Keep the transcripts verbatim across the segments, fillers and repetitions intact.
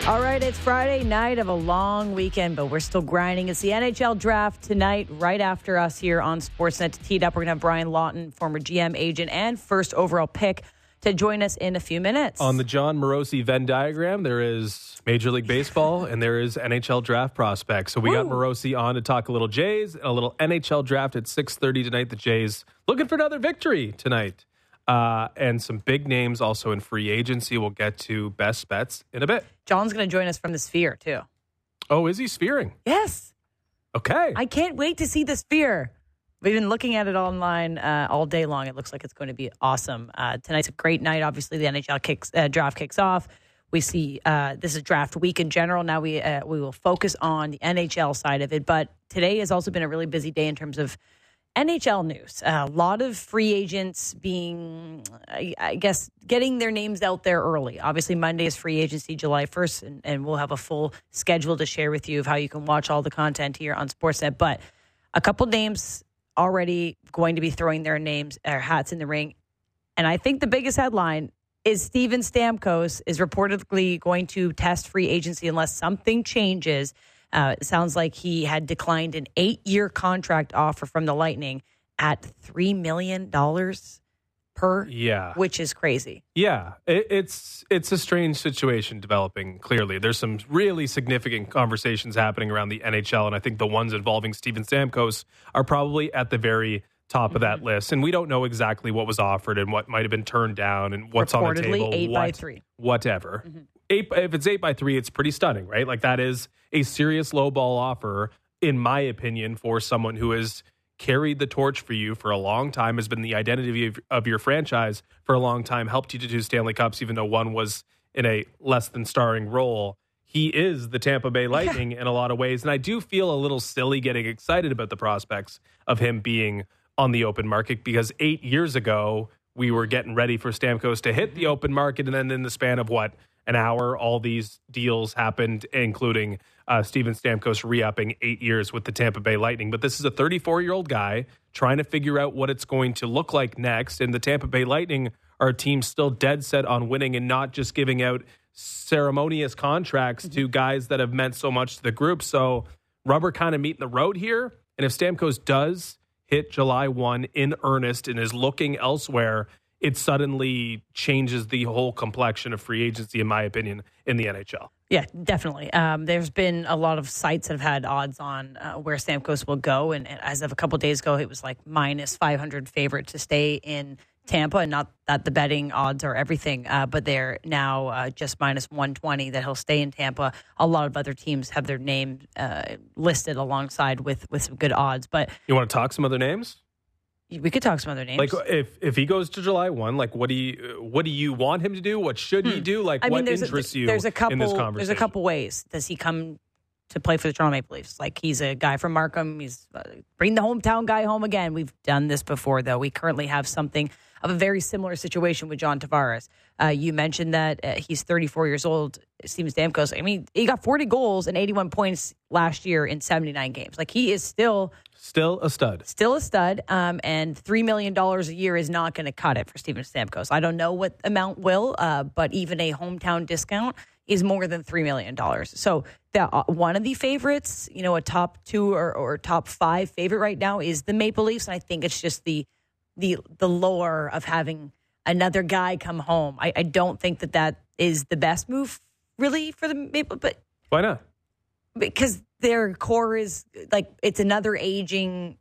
All right, it's Friday night of a long weekend, but we're still grinding. It's the N H L draft tonight, right after us here on Sportsnet. Teed up, we're going to have Brian Lawton, former G M, agent, and first overall pick, to join us in a few minutes. On the John Morosi Venn diagram, there is Major League Baseball and there is N H L draft prospects. So we Woo. got Morosi on to talk a little Jays, a little N H L draft at six thirty tonight. The Jays looking for another victory tonight. Uh, and some big names also in free agency. We'll get to best bets in a bit. John's going to join us from the Sphere, too. Oh, is he Spheering? Yes. Okay. I can't wait to see the Sphere. We've been looking at it online uh, all day long. It looks like it's going to be awesome. Uh, tonight's a great night. Obviously, the N H L kicks, uh, draft kicks off. We see uh, this is draft week in general. Now we uh, we will focus on the N H L side of it. But today has also been a really busy day in terms of N H L news. Uh, a lot of free agents being, I, I guess, getting their names out there early. Obviously, Monday is free agency, July first, and, and we'll have a full schedule to share with you of how you can watch all the content here on Sportsnet. But a couple names already going to be throwing their names, their hats in the ring. And I think the biggest headline is Steven Stamkos is reportedly going to test free agency unless something changes. Uh, it sounds like he had declined an eight-year contract offer from the Lightning at three million dollars per, yeah, which is crazy. Yeah, it, it's it's a strange situation developing, clearly. There's some really significant conversations happening around the N H L, and I think the ones involving Steven Stamkos are probably at the very top mm-hmm. of that list. And we don't know exactly what was offered and what might have been turned down and what's on the table. eight what, by three. Whatever. Mm-hmm. Eight, if it's eight by three, it's pretty stunning, right? Like that is a serious low ball offer, in my opinion, for someone who has carried the torch for you for a long time, has been the identity of, of your franchise for a long time, helped you to two Stanley Cups, even though one was in a less than starring role. He is the Tampa Bay Lightning in a lot of ways. And I do feel a little silly getting excited about the prospects of him being on the open market, because eight years ago, we were getting ready for Stamkos to hit the open market. And then in the span of what, an hour, all these deals happened, including uh, Steven Stamkos re-upping eight years with the Tampa Bay Lightning. But this is a thirty-four-year-old guy trying to figure out what it's going to look like next. And the Tampa Bay Lightning are a team still dead set on winning and not just giving out ceremonious contracts mm-hmm. to guys that have meant so much to the group. So rubber kind of meeting the road here. And if Stamkos does hit July first in earnest and is looking elsewhere, it suddenly changes the whole complexion of free agency, in my opinion, in the N H L. Yeah, definitely. Um, there's been a lot of sites that have had odds on uh, where Stamkos will go. And, and as of a couple of days ago, it was like minus five hundred favorite to stay in Tampa. And not that the betting odds are everything, uh, but they're now uh, just minus one twenty that he'll stay in Tampa. A lot of other teams have their name uh, listed alongside with, with some good odds. But you want to talk some other names? We could talk some other names. Like if, if he goes to July first, like what do you what do you want him to do? What should hmm. he do? Like I what mean, interests a, you there's a couple, in this conversation? There's a couple ways. Does he come to play for the Toronto Maple Leafs? Like he's a guy from Markham. He's uh, bring the hometown guy home again. We've done this before, though. We currently have something of a very similar situation with John Tavares. Uh, you mentioned that uh, he's thirty-four years old, Steven Stamkos. I mean, he got forty goals and eighty-one points last year in seventy-nine games. Like he is still... Still a stud. Still a stud. Um, and three million dollars a year is not going to cut it for Steven Stamkos. I don't know what amount will, uh, but even a hometown discount is more than three million dollars. So the, uh, one of the favorites, you know, a top two or, or top five favorite right now is the Maple Leafs. And I think it's just the the the lore of having another guy come home. I, I don't think that that is the best move really for the Maple, but why not? Because their core is like it's another aging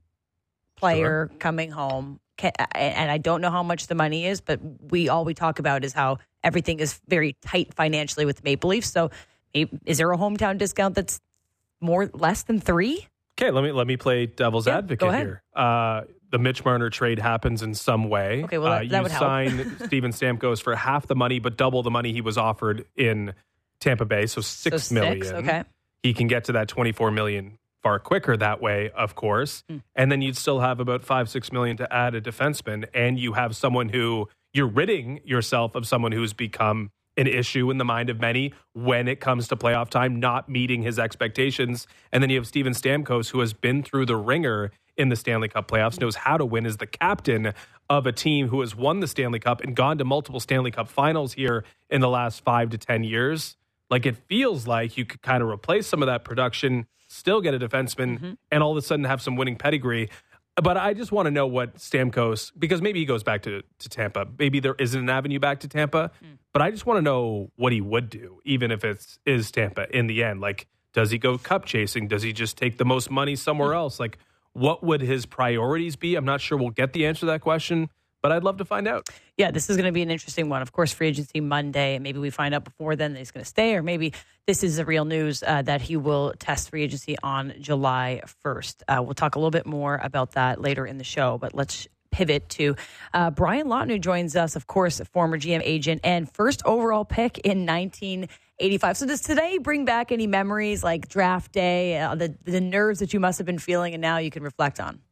player sure. coming home, and I don't know how much the money is, but we all we talk about is how everything is very tight financially with Maple Leafs. So, is there a hometown discount that's more less than three? Okay, let me let me play devil's yeah, advocate here. Uh, the Mitch Marner trade happens in some way. Okay, well that, uh, that would you help. sign Steven Stamkos for half the money, but double the money he was offered in Tampa Bay, so six so million. Six, okay. He can get to that twenty-four million far quicker that way, of course. Mm. And then you'd still have about five, six million to add a defenseman. And you have someone who you're ridding yourself of someone who's become an issue in the mind of many when it comes to playoff time, not meeting his expectations. And then you have Steven Stamkos, who has been through the ringer in the Stanley Cup playoffs, knows how to win as the captain of a team who has won the Stanley Cup and gone to multiple Stanley Cup finals here in the last five to ten years. like it feels like you could kind of replace some of that production, still get a defenseman, mm-hmm. and all of a sudden have some winning pedigree. But I just want to know what Stamkos, because maybe he goes back to, to Tampa. Maybe there isn't an avenue back to Tampa. Mm. But I just want to know what he would do, even if it is Tampa in the end. Like, does he go cup chasing? Does he just take the most money somewhere else? Like, what would his priorities be? I'm not sure we'll get the answer to that question, but I'd love to find out. Yeah, this is going to be an interesting one. Of course, free agency Monday. Maybe we find out before then that he's going to stay, or maybe this is the real news uh, that he will test free agency on July first. Uh, we'll talk a little bit more about that later in the show, but let's pivot to uh, Brian Lawton, who joins us, of course, former G M agent and first overall pick in nineteen eighty-five. So does today bring back any memories like draft day, uh, the, the nerves that you must have been feeling and now you can reflect on?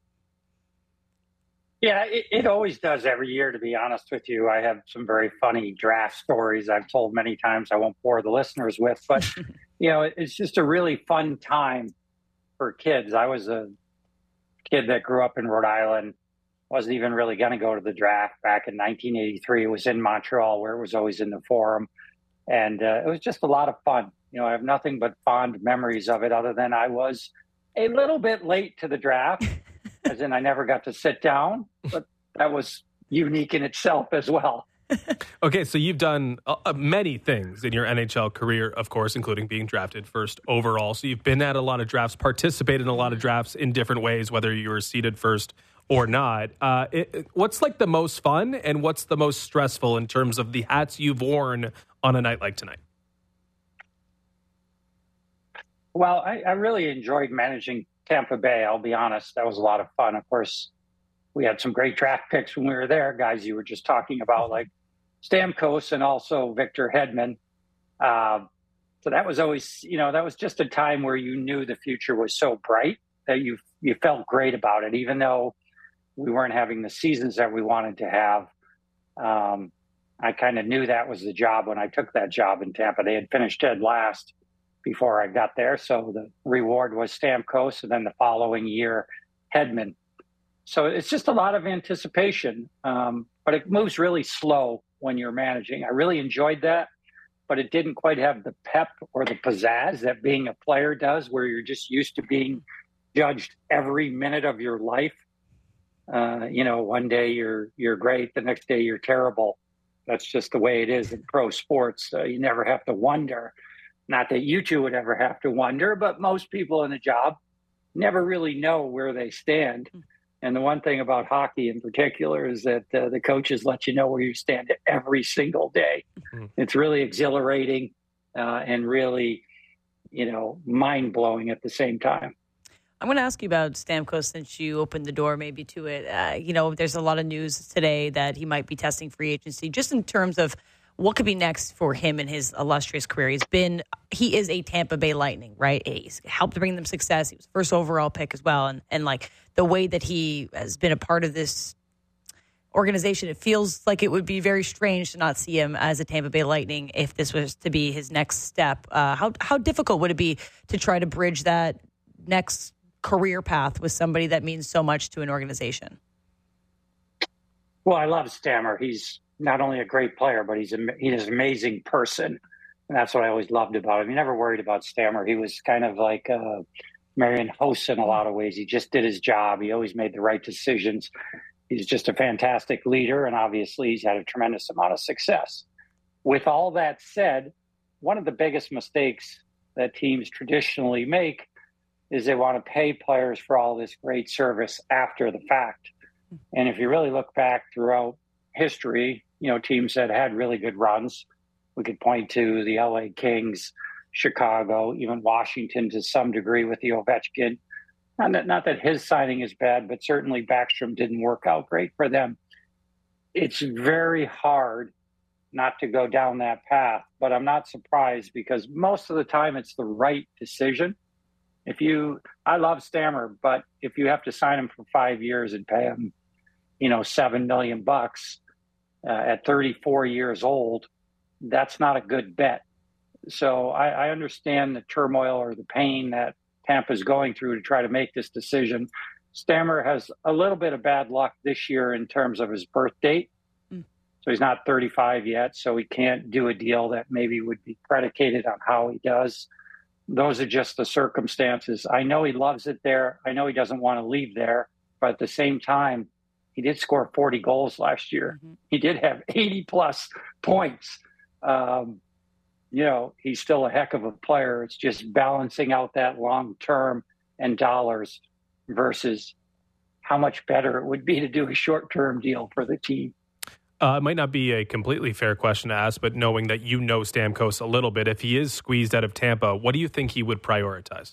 Yeah, it, it always does every year, to be honest with you. I have some very funny draft stories I've told many times I won't bore the listeners with. But, you know, it's just a really fun time for kids. I was a kid that grew up in Rhode Island, wasn't even really going to go to the draft back in nineteen eighty-three. It was in Montreal, where it was always in the Forum. And uh, it was just a lot of fun. You know, I have nothing but fond memories of it, other than I was a little bit late to the draft. As in, I never got to sit down, but that was unique in itself as well. Okay, so you've done uh, many things in your N H L career, of course, including being drafted first overall. So you've been at a lot of drafts, participated in a lot of drafts in different ways, whether you were seeded first or not. Uh, it, what's like the most fun and what's the most stressful in terms of the hats you've worn on a night like tonight? Well, I, I really enjoyed managing Tampa Bay, I'll be honest. That was a lot of fun. Of course, we had some great draft picks when we were there, guys you were just talking about, like Stamkos and also Victor Hedman. Uh, so that was always, you know, that was just a time where you knew the future was so bright that you you felt great about it, even though we weren't having the seasons that we wanted to have. Um, I kind of knew that was the job when I took that job in Tampa. They had finished dead last before I got there. So the reward was Stamkos, and then the following year, Hedman. So it's just a lot of anticipation, um, but it moves really slow when you're managing. I really enjoyed that, but it didn't quite have the pep or the pizzazz that being a player does, where you're just used to being judged every minute of your life. Uh, you know, one day you're you're great, the next day you're terrible. That's just the way it is in pro sports. Uh, you never have to wonder. Not that you two would ever have to wonder, but most people in the job never really know where they stand. And the one thing about hockey in particular is that uh, the coaches let you know where you stand every single day. Mm-hmm. It's really exhilarating uh, and really, you know, mind-blowing at the same time. I'm going to ask you about Stamkos since you opened the door maybe to it. Uh, you know, there's a lot of news today that he might be testing free agency, just in terms of what could be next for him in his illustrious career. He's been, he is a Tampa Bay Lightning, right? He's helped bring them success. He was first overall pick as well. And, and like the way that he has been a part of this organization, it feels like it would be very strange to not see him as a Tampa Bay Lightning if this was to be his next step. Uh, how, how difficult would it be to try to bridge that next career path with somebody that means so much to an organization? Well, I love Stammer. He's not only a great player, but he's a, he's an amazing person. And that's what I always loved about him. He never worried about Stammer. He was kind of like uh, Marian Hossa in a lot of ways. He just did his job. He always made the right decisions. He's just a fantastic leader, and obviously he's had a tremendous amount of success. With all that said, one of the biggest mistakes that teams traditionally make is they want to pay players for all this great service after the fact. And if you really look back throughout history, you know, teams that had really good runs, we could point to the L A Kings, Chicago, even Washington to some degree with the Ovechkin. Not that, not that his signing is bad, but certainly Backstrom didn't work out great for them. It's very hard not to go down that path, but I'm not surprised because most of the time it's the right decision. If you, I love Stammer, but if you have to sign him for five years and pay him, you know, seven million bucks uh, at thirty-four years old, that's not a good bet. So I, I understand the turmoil or the pain that Tampa's going through to try to make this decision. Stammer has a little bit of bad luck this year in terms of his birth date. Mm. So he's not thirty-five yet, so he can't do a deal that maybe would be predicated on how he does. Those are just the circumstances. I know he loves it there. I know he doesn't want to leave there. But at the same time, he did score forty goals last year. Mm-hmm. He did have eighty plus points. Um, you know, he's still a heck of a player. It's just balancing out that long term and dollars versus how much better it would be to do a short term deal for the team. Uh, it might not be a completely fair question to ask, but knowing that you know Stamkos a little bit, if he is squeezed out of Tampa, what do you think he would prioritize?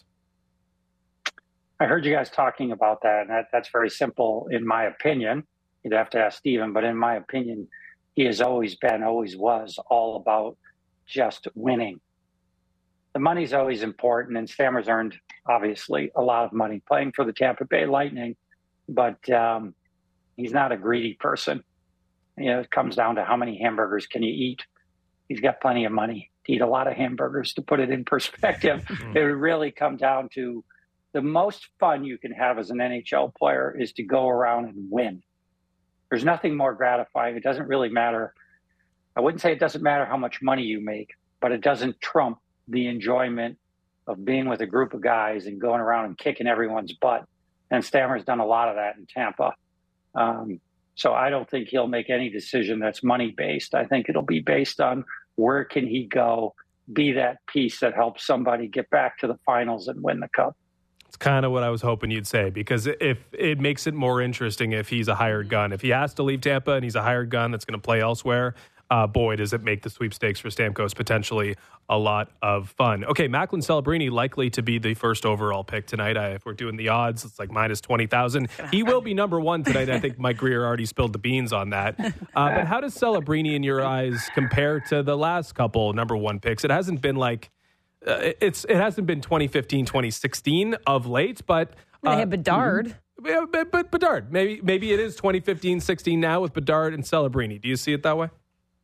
I heard you guys talking about that, and that, that's very simple in my opinion. You'd have to ask Steven, but in my opinion, he has always been, always was all about just winning. The money's always important, and Stammer's earned, obviously, a lot of money playing for the Tampa Bay Lightning, but um, he's not a greedy person. You know, it comes down to how many hamburgers can you eat. He's got plenty of money to eat a lot of hamburgers. To put it in perspective, it would really come down to the most fun you can have as an N H L player is to go around and win. There's nothing more gratifying. It doesn't really matter. I wouldn't say it doesn't matter how much money you make, but it doesn't trump the enjoyment of being with a group of guys and going around and kicking everyone's butt. And Stammer's done a lot of that in Tampa. Um, So I don't think he'll make any decision that's money-based. I think it'll be based on where can he go, be that piece that helps somebody get back to the finals and win the cup. It's kind of what I was hoping you'd say, because if it makes it more interesting if he's a hired gun. If he has to leave Tampa and he's a hired gun that's going to play elsewhere, uh, boy, does it make the sweepstakes for Stamkos potentially a lot of fun. Okay, Macklin Celebrini likely to be the first overall pick tonight. I, if we're doing the odds, it's like minus twenty thousand. He will be number one tonight. I think Mike Greer already spilled the beans on that. Uh, but how does Celebrini, in your eyes, compare to the last couple number one picks? It hasn't been like, uh, it's it hasn't been twenty fifteen, twenty sixteen of late, but... Uh, they had Bedard. Yeah, but, but Bedard. Maybe, maybe it is twenty fifteen, sixteen now with Bedard and Celebrini. Do you see it that way?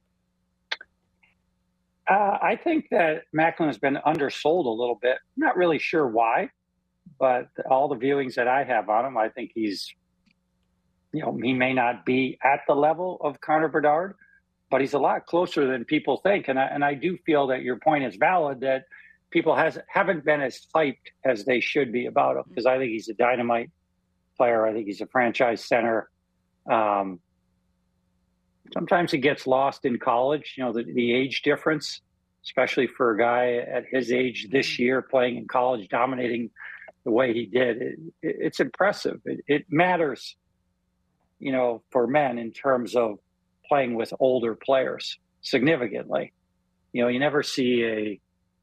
Uh, I think that Macklin has been undersold a little bit. I'm not really sure why, but all the viewings that I have on him, I think he's, you know, he may not be at the level of Connor Bedard, but he's a lot closer than people think. And I, and I do feel that your point is valid, that people has, haven't been as hyped as they should be about him, because I think he's a dynamite player. I think he's a franchise center. Um, Sometimes it gets lost in college, you know, the, the age difference, especially for a guy at his age this year playing in college, dominating the way he did. It, it, it's impressive. It, it matters, you know, for men in terms of playing with older players significantly. You know, you never see a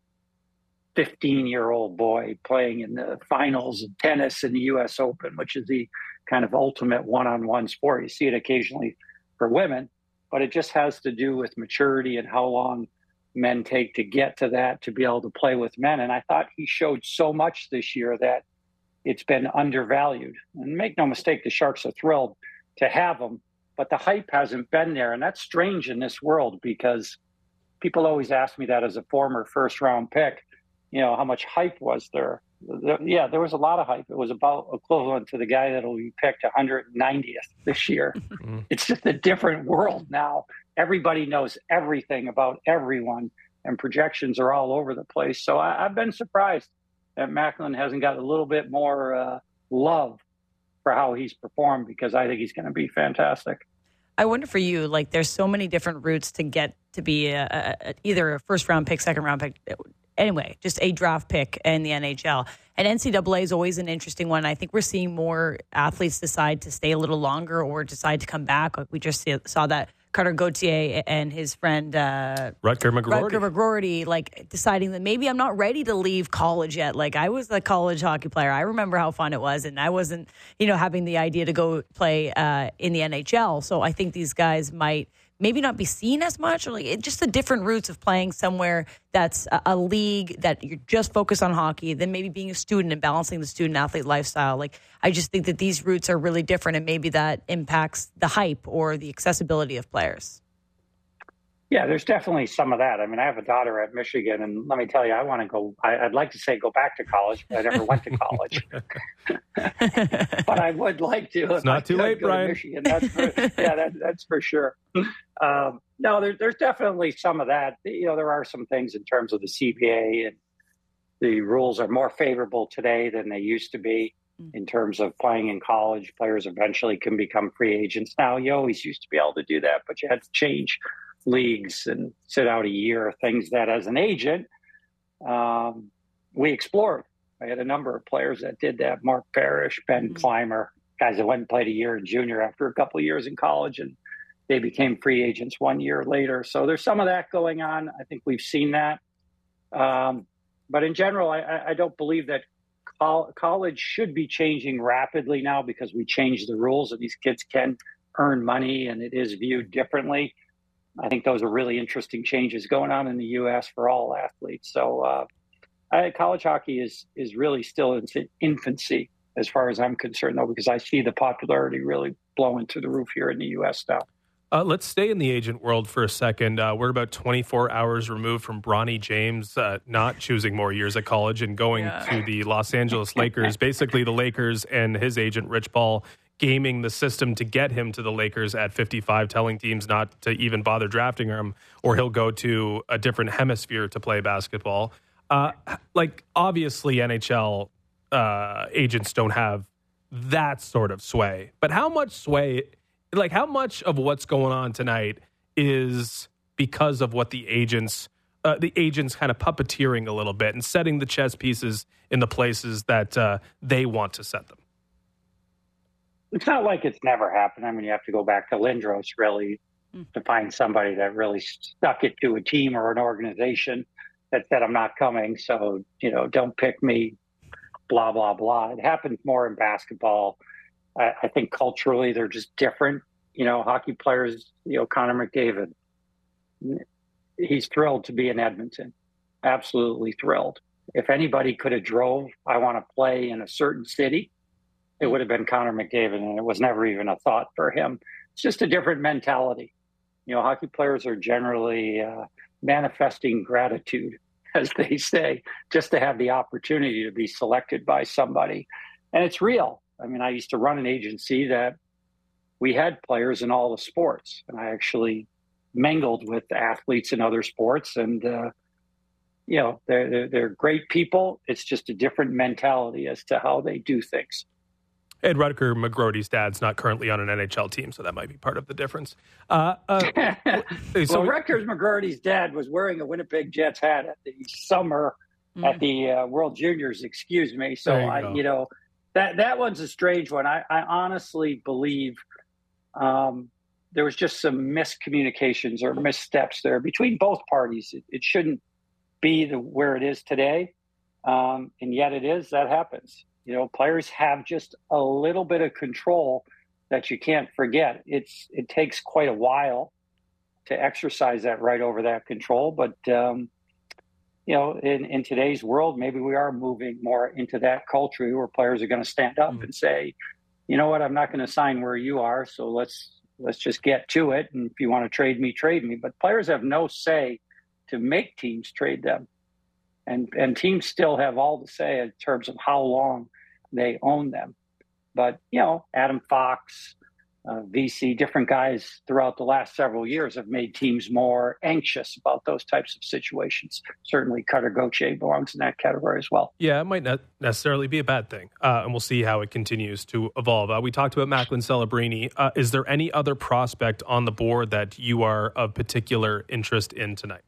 fifteen-year-old boy playing in the finals of tennis in the U S Open, which is the kind of ultimate one-on-one sport. You see it occasionally for women, but it just has to do with maturity and how long men take to get to that, to be able to play with men. And I thought he showed so much this year that it's been undervalued. And make no mistake, the Sharks are thrilled to have him, but the hype hasn't been there. And that's strange in this world, because people always ask me that as a former first round pick, you know, how much hype was there? Yeah, there was a lot of hype. It was about equivalent to the guy that will be picked one hundred ninetieth this year. Mm-hmm. It's just a different world now. Everybody knows everything about everyone, and projections are all over the place. So I, I've been surprised that Macklin hasn't got a little bit more uh, love for how he's performed, because I think he's going to be fantastic. I wonder for you, like, there's so many different routes to get to be a, a, either a first round pick, second round pick. Anyway, just a draft pick in the N H L. And N C double A is always an interesting one. I think we're seeing more athletes decide to stay a little longer or decide to come back. Like we just saw that Carter Gauthier and his friend uh, Rutger McGroarty. Rutger McGroarty, like deciding that maybe I'm not ready to leave college yet. Like I was a college hockey player. I remember how fun it was, and I wasn't, you know, having the idea to go play uh, in the N H L. So I think these guys might maybe not be seen as much, or like it, just the different routes of playing somewhere that's a, a league that you're just focused on hockey, then maybe being a student and balancing the student athlete lifestyle. Like I just think that these routes are really different, and maybe that impacts the hype or the accessibility of players. Yeah, there's definitely some of that. I mean, I have a daughter at Michigan, and let me tell you, I want to go. I, I'd like to say go back to college, but I never went to college. But I would like to. It's not too late, Brian. Michigan, that's for, yeah, that, that's for sure. Um, no, there, there's definitely some of that. You know, there are some things in terms of the C B A, and the rules are more favorable today than they used to be in terms of playing in college. Players eventually can become free agents. Now, you always used to be able to do that, but you had to change leagues and sit out a year, things that as an agent, um, we explored. I had a number of players that did that. Mark Parrish, Ben mm-hmm. Clymer, guys that went and played a year in junior after a couple of years in college, and they became free agents one year later. So there's some of that going on. I think we've seen that. Um, but in general, I, I don't believe that col- college should be changing rapidly now, because we changed the rules and these kids can earn money and it is viewed differently. I think those are really interesting changes going on in the U S for all athletes. So uh, I, college hockey is is really still in its infancy as far as I'm concerned, though, because I see the popularity really blowing through the roof here in the U S now. Uh, let's stay in the agent world for a second. Uh, we're about twenty-four hours removed from Bronny James uh, not choosing more years at college and going yeah. to the Los Angeles Lakers. Basically, the Lakers and his agent, Rich Paul, gaming the system to get him to the Lakers at fifty-five, telling teams not to even bother drafting him, or he'll go to a different hemisphere to play basketball. Uh, like, obviously, N H L uh, agents don't have that sort of sway. But how much sway, like, how much of what's going on tonight is because of what the agents, uh, the agents kind of puppeteering a little bit and setting the chess pieces in the places that uh, they want to set them? It's not like it's never happened. I mean, you have to go back to Lindros, really, mm. to find somebody that really stuck it to a team or an organization that said, I'm not coming, so, you know, don't pick me, blah, blah, blah. It happens more in basketball. I, I think culturally they're just different. You know, hockey players, you know, Connor McDavid, he's thrilled to be in Edmonton. Absolutely thrilled. If anybody could have drove, I want to play in a certain city, it would have been Connor McDavid, and it was never even a thought for him. It's just a different mentality. You know, hockey players are generally uh, manifesting gratitude, as they say, just to have the opportunity to be selected by somebody. And it's real. I mean, I used to run an agency that we had players in all the sports, and I actually mingled with athletes in other sports. And, uh, you know, they're, they're, they're great people. It's just a different mentality as to how they do things. Ed Rutger McGrody's dad's not currently on an N H L team, so that might be part of the difference. Uh, uh, so well, Rutger McGrody's dad was wearing a Winnipeg Jets hat at the summer mm. at the uh, World Juniors, excuse me. So, you I, go. you know, that, that one's a strange one. I, I honestly believe um, there was just some miscommunications or missteps there between both parties. It, it shouldn't be the, where it is today, um, and yet it is. That happens. You know, players have just a little bit of control that you can't forget. It's it takes quite a while to exercise that right over that control. But, um, you know, in, in today's world, maybe we are moving more into that culture where players are going to stand up mm-hmm. and say, you know what, I'm not going to sign where you are. So let's let's just get to it. And if you want to trade me, trade me. But players have no say to make teams trade them. And, and teams still have all the say in terms of how long they own them. But, you know, Adam Fox, uh, V C, different guys throughout the last several years have made teams more anxious about those types of situations. Certainly Cutter Gauthier belongs in that category as well. Yeah, it might not necessarily be a bad thing. Uh, and we'll see how it continues to evolve. Uh, we talked about Macklin Celebrini. Uh, is there any other prospect on the board that you are of particular interest in tonight?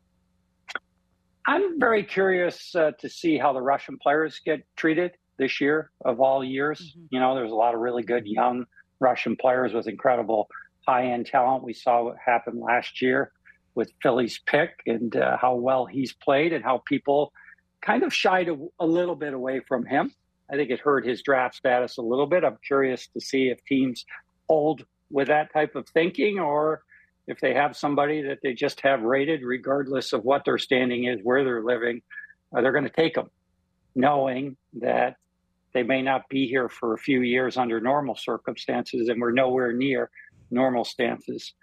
I'm very curious uh, to see how the Russian players get treated this year of all years. Mm-hmm. You know, there's a lot of really good young Russian players with incredible high-end talent. We saw what happened last year with Philly's pick and uh, how well he's played and how people kind of shied a, a little bit away from him. I think it hurt his draft status a little bit. I'm curious to see if teams hold with that type of thinking, or if they have somebody that they just have rated regardless of what their standing is, where they're living, uh, they're going to take them, knowing that they may not be here for a few years under normal circumstances, and we're nowhere near normal stances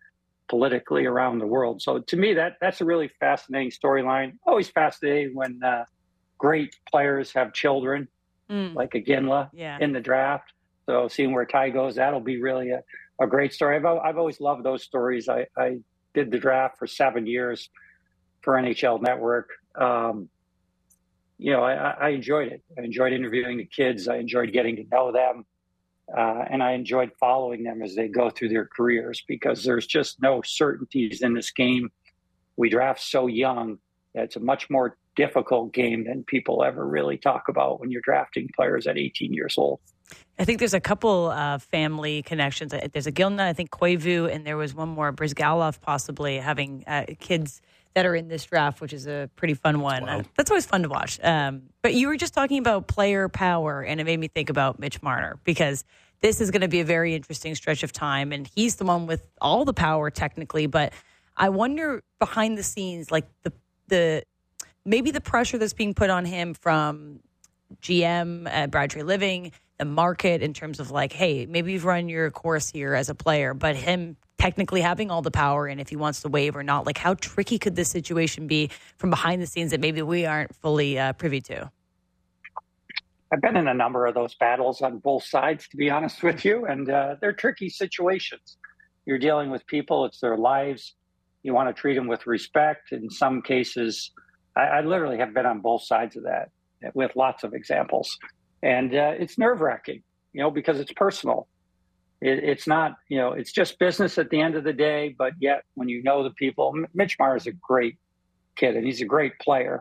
politically around the world. So to me, that that's a really fascinating storyline. Always fascinating when uh, great players have children, mm. like Iginla yeah. in the draft. So seeing where Ty goes, that'll be really a, a great story. I've, I've always loved those stories. I, I did the draft for seven years for N H L Network. Um, you know, I, I enjoyed it. I enjoyed interviewing the kids. I enjoyed getting to know them. Uh, and I enjoyed following them as they go through their careers, because there's just no certainties in this game. We draft so young that it's a much more difficult game than people ever really talk about when you're drafting players at eighteen years old. I think there's a couple uh, family connections. There's a Gilna, I think Koivu, and there was one more, Brizgalov, possibly having uh, kids that are in this draft, which is a pretty fun one. Wow. Uh, that's always fun to watch. Um, but you were just talking about player power, and it made me think about Mitch Marner, because this is going to be a very interesting stretch of time, and he's the one with all the power technically. But I wonder behind the scenes, like the the maybe the pressure that's being put on him from G M uh, Brad Treliving, the market, in terms of like, hey, maybe you've run your course here as a player, but him technically having all the power, and if he wants to waive or not, like how tricky could this situation be from behind the scenes that maybe we aren't fully uh, privy to? I've been in a number of those battles on both sides, to be honest with you, and uh, they're tricky situations. You're dealing with people, it's their lives. You want to treat them with respect. In some cases, I, I literally have been on both sides of that with lots of examples. And uh, it's nerve-wracking, you know, because it's personal. It, it's not, you know, it's just business at the end of the day, but yet when you know the people, Mitch Marner is a great kid, and he's a great player.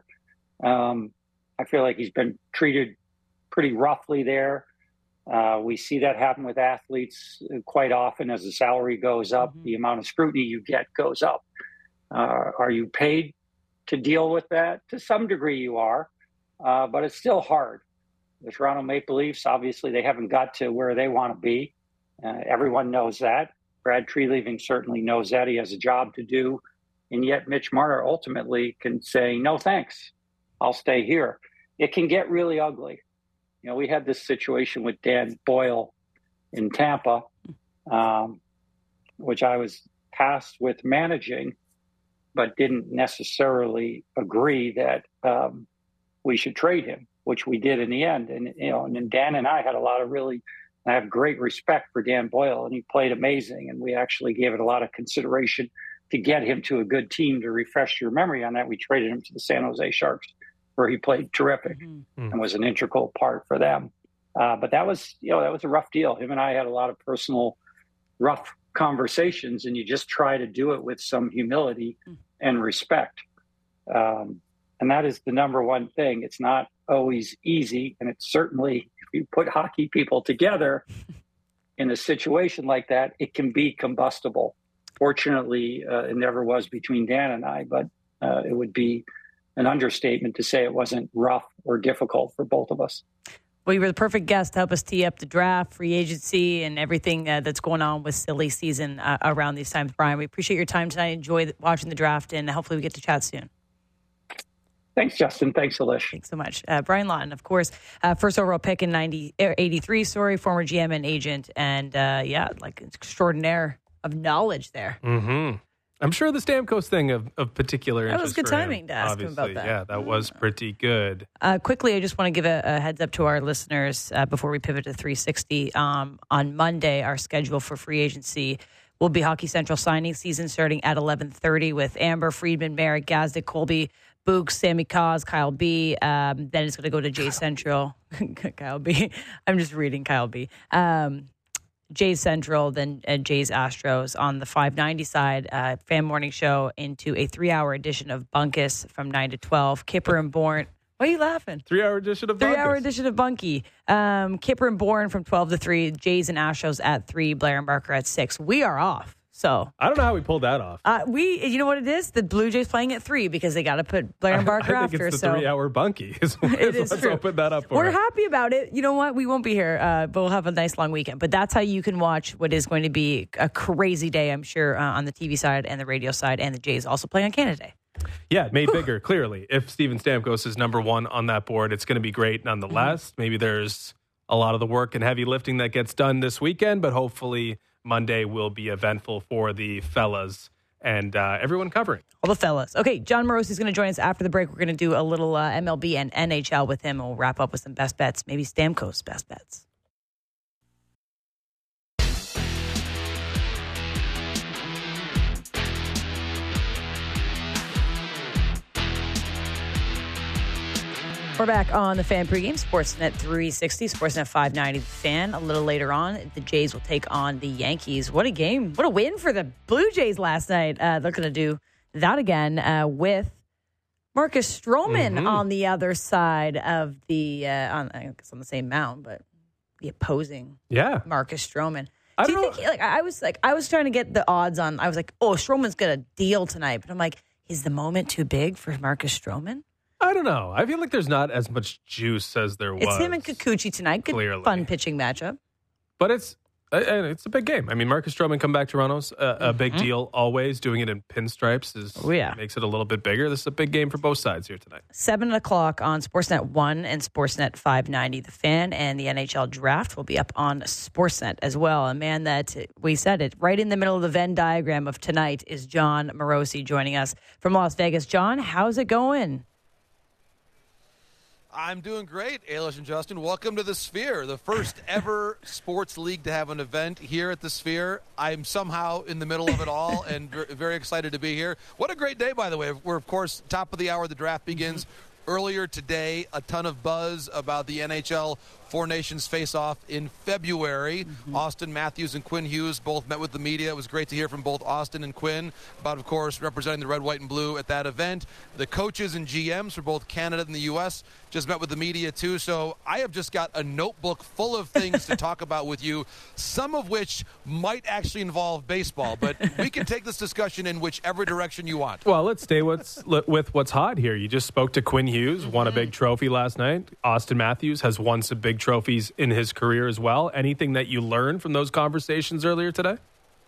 Um, I feel like he's been treated pretty roughly there. Uh, we see that happen with athletes quite often. As the salary goes up, mm-hmm. the amount of scrutiny you get goes up. Uh, are you paid to deal with that? To some degree you are, uh, but it's still hard. The Toronto Maple Leafs, obviously, they haven't got to where they want to be. Uh, everyone knows that. Brad Treliving certainly knows that. He has a job to do. And yet Mitch Marner ultimately can say, no, thanks. I'll stay here. It can get really ugly. You know, we had this situation with Dan Boyle in Tampa, um, which I was tasked with managing, but didn't necessarily agree that um, we should trade him, which we did in the end. And, you know, and then Dan and I had a lot of really, I have great respect for Dan Boyle, and he played amazing. And we actually gave it a lot of consideration to get him to a good team. To refresh your memory on that, we traded him to the San Jose Sharks, where he played terrific mm-hmm. and was an integral part for them. Uh, but that was, you know, that was a rough deal. Him and I had a lot of personal rough conversations, and you just try to do it with some humility mm-hmm. and respect. Um, and that is the number one thing. It's not always easy. And it's certainly, if you put hockey people together in a situation like that, it can be combustible. Fortunately, uh, it never was between Dan and I, but uh, it would be an understatement to say it wasn't rough or difficult for both of us. Well, you were the perfect guest to help us tee up the draft, free agency, and everything uh, that's going on with silly season uh, around these times, Brian. We appreciate your time tonight. Enjoy watching the draft, and hopefully we get to chat soon. Thanks, Justin. Thanks, Alish. Thanks so much. Uh, Brian Lawton, of course, uh, first overall pick in ninety, eighty-three, sorry, former G M and agent, and uh, yeah, like extraordinaire of knowledge there. Mm-hmm. I'm sure the Stamkos thing of, of particular interest. That was good timing him, to ask obviously. him about that. Yeah, that was pretty good. Uh, quickly, I just want to give a, a heads up to our listeners uh, before we pivot to three sixty. Um, on Monday, our schedule for free agency will be Hockey Central signing season starting at eleven thirty with Amber, Friedman, Merrick, Gazdic, Colby, Book, Sammy Cause, Kyle B. Um, then it's going to go to Jay Central. Kyle B. I'm just reading Kyle B. Um, Jay's Central, then uh, Jay's Astros on the five ninety side. Uh, fan morning show into a three-hour edition of Bunkus from nine to twelve. Kipper and Bourne. Why are you laughing? Three-hour edition of Bunkus. Three-hour edition of Bunky. Um, Kipper and Bourne from twelve to three. Jays and Astros at three. Blair and Barker at six. We are off. So I don't know how we pulled that off. Uh, we, you know what it is? The Blue Jays playing at three because they got to put Blair and Barker I, I think after. It's the so three-hour bunkie. Is what, it is let's true. open that up for We're us. happy about it. You know what? We won't be here, uh, but we'll have a nice long weekend. But that's how you can watch what is going to be a crazy day, I'm sure, uh, on the T V side and the radio side, and the Jays also playing on Canada Day. Yeah, made bigger, clearly. If Steven Stamkos is number one on that board, it's going to be great nonetheless. Mm-hmm. Maybe there's a lot of the work and heavy lifting that gets done this weekend, but hopefully Monday will be eventful for the fellas and uh, everyone covering. All the fellas. Okay, John Morosi is going to join us after the break. We're going to do a little uh, M L B and N H L with him, and we'll wrap up with some best bets, maybe Stamkos' best bets. We're back on the Fan pregame, Sportsnet three sixty, Sportsnet five ninety, the Fan. A little later on, the Jays will take on the Yankees. What a game. What a win for the Blue Jays last night. Uh, they're going to do that again uh, with Marcus Stroman mm-hmm. on the other side of the, uh, on, I guess on the same mound, but the opposing yeah. Marcus Stroman. I do you don't think, like, I was like, I was trying to get the odds on, I was like, oh, Stroman's going to deal tonight. But I'm like, is the moment too big for Marcus Stroman? I don't know. I feel like there's not as much juice as there was. It's him and Kikuchi tonight. Good, clearly. Fun pitching matchup. But it's it's a big game. I mean, Marcus Stroman come back to Toronto's a, a mm-hmm. big deal always. Doing it in pinstripes is oh, yeah. makes it a little bit bigger. This is a big game for both sides here tonight. seven o'clock on Sportsnet one and Sportsnet five ninety, The Fan, and the N H L Draft will be up on Sportsnet as well. A man that, we said it, right in the middle of the Venn diagram of tonight is John Morosi joining us from Las Vegas. John, how's it going? I'm doing great, Ailish and Justin. Welcome to the Sphere, the first ever sports league to have an event here at the Sphere. I'm somehow in the middle of it all and very excited to be here. What a great day, by the way. We're, of course, top of the hour. The draft begins. Mm-hmm. Earlier today, a ton of buzz about the N H L Four Nations face-off in February. Mm-hmm. Austin Matthews and Quinn Hughes both met with the media. It was great to hear from both Austin and Quinn about, of course, representing the red, white, and blue at that event. The coaches and G Ms for both Canada and the U S just met with the media, too. So I have just got a notebook full of things to talk about with you, some of which might actually involve baseball. But we can take this discussion in whichever direction you want. Well, let's stay what's, with what's hot here. You just spoke to Quinn Hughes, mm-hmm. won a big trophy last night. Austin Matthews has won some big trophies in his career as well. Anything that you learned from those conversations earlier today?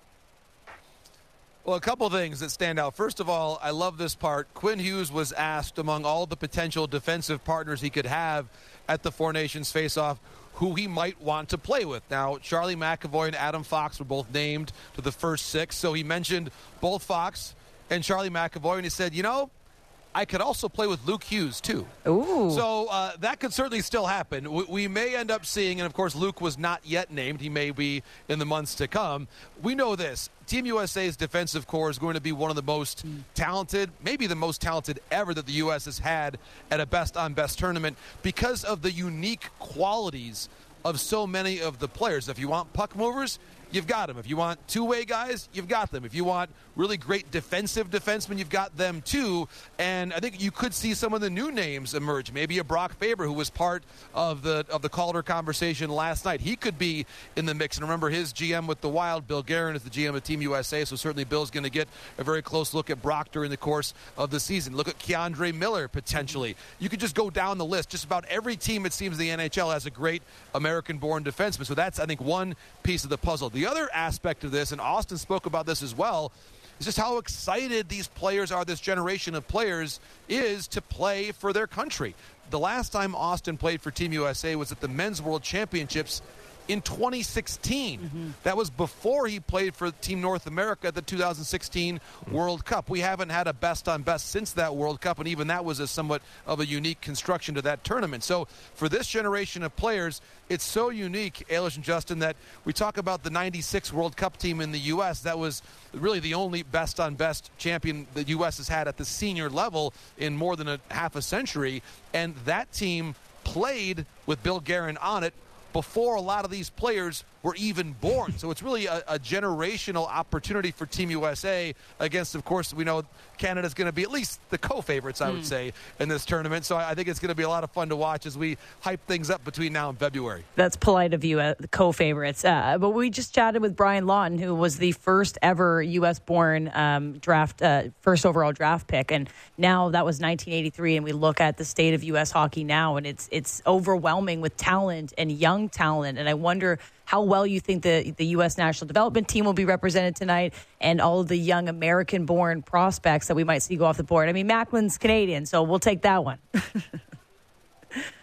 Well, a couple things that stand out. First of all, I love this part. Quinn Hughes was asked among all the potential defensive partners he could have at the Four Nations face-off who he might want to play with. Now, Charlie McAvoy and Adam Fox were both named to the first six, so he mentioned both Fox and Charlie McAvoy, and he said, you know, I could also play with Luke Hughes, too. Ooh. So uh, that could certainly still happen. We, we may end up seeing, and of course Luke was not yet named. He may be in the months to come. We know this. Team U S A's defensive core is going to be one of the most mm. talented, maybe the most talented ever that the U S has had at a best-on-best tournament because of the unique qualities of so many of the players. If you want puck movers, you've got them. If you want two-way guys, you've got them. If you want really great defensive defensemen, you've got them too. And I think you could see some of the new names emerge. Maybe a Brock Faber, who was part of the of the Calder conversation last night. He could be in the mix. And remember, his G M with the Wild, Bill Guerin, is the G M of Team U S A, so certainly Bill's going to get a very close look at Brock during the course of the season. Look at Keandre Miller, potentially. You could just go down the list. Just about every team, it seems, in the N H L has a great American-born defenseman. So that's, I think, one piece of the puzzle. The other aspect of this, and Austin spoke about this as well, is just how excited these players are, this generation of players is to play for their country. The last time Austin played for Team U S A was at the Men's World Championships in twenty sixteen. Mm-hmm. That was before he played for Team North America at the two thousand sixteen mm-hmm. World Cup. We haven't had a best-on-best since that World Cup, and even that was a somewhat of a unique construction to that tournament. So for this generation of players, it's so unique, Ailish and Justin, that we talk about the ninety-six World Cup team in the U S. That was really the only best-on-best champion the U S has had at the senior level in more than a half a century, and that team played with Bill Guerin on it before a lot of these players were even born. So it's really a, a generational opportunity for Team U S A against, of course, we know Canada's going to be at least the co-favorites, I would mm. say, in this tournament. So I think it's going to be a lot of fun to watch as we hype things up between now and February. That's polite of you, uh, the co-favorites. Uh, but we just chatted with Brian Lawton, who was the first ever U S-born um, draft, uh, first overall draft pick. And now that was nineteen eighty-three, and we look at the state of U S hockey now, and it's it's overwhelming with talent and young talent. And I wonder how well you think the, the U S national development team will be represented tonight, and all of the young American-born prospects that we might see go off the board. I mean, Macklin's Canadian, so we'll take that one.